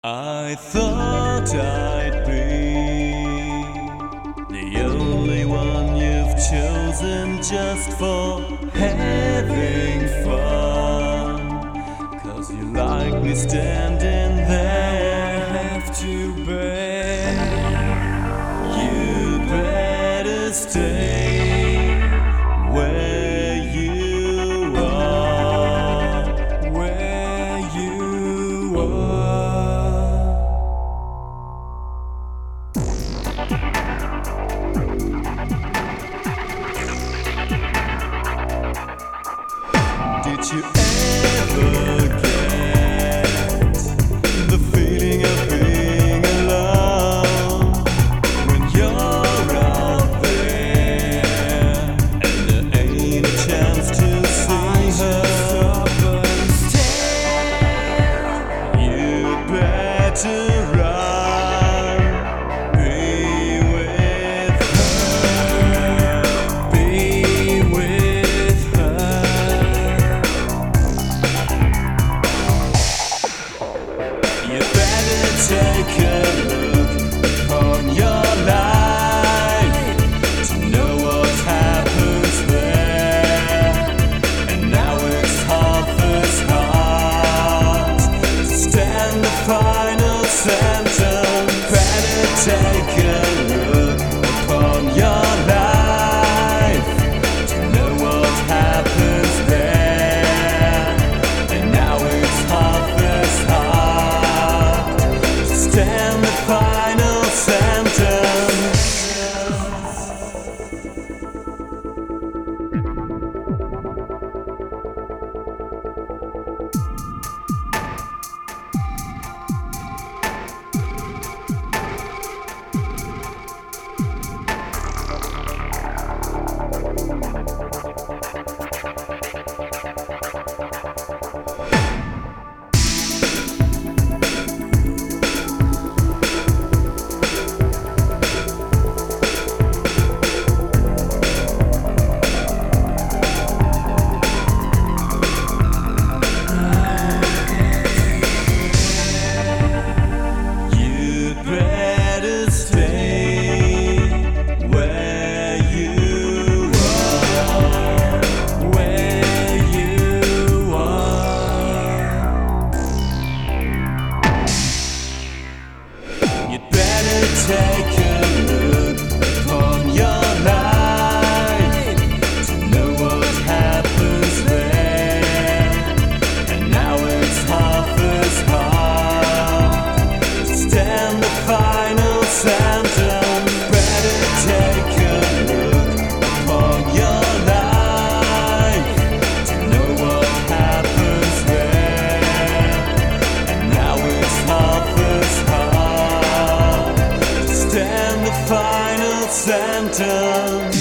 I thought I'd be the only one you've chosen just for having fun. 'Cause you like me standing there, have to beg. You'd better stay where you are, where you are. Did you ever get the feeling of being alone when you're out there and there ain't a chance to see her? You'd better run, be with her, be with her. You better take a look upon your life to know what happens there. And now it's half as hard to stand the final sentence. Better take a look upon your life to know what happens there. And now it's half as hard to stand the final sentence. You'd better stay where you are, where you are. You'd better take a look upon your life to know what happens there. And now it's half as hard to stand the final sentence. Better take a look upon your life to know what happens there. And now it's half as hard to stand the final sentence.